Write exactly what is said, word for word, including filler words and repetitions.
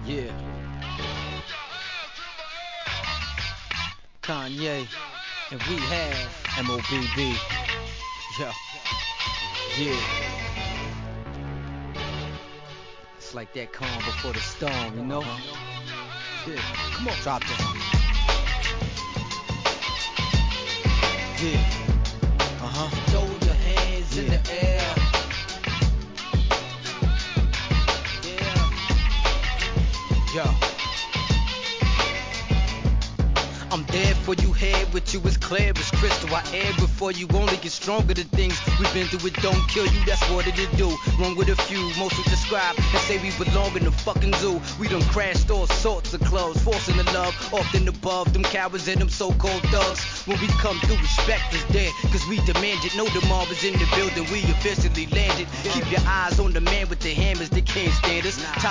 Yeah. Kanye and we have M O B B. Yo. Yeah. It's like that calm before the storm, you know? Uh-huh. Yeah. Come on, drop that. Yeah. Uh-huh. Throw your hands yeah. in the air. Yeah. Yo. I'm there for you, head with you as clear as crystal. I air before you only get stronger. The things we've been through, it don't kill you, that's what it'll do. Run with a few, mostly describe and say we belong in the fucking zoo. We done crashed all sorts of clubs, forcing the love, often above them cowards and them so-called thugs. When we come through, respect is there, cause we demand it. Know the mob is in the building, we officially landed. Keep your eyes on the man with the hammers, they can't stand us.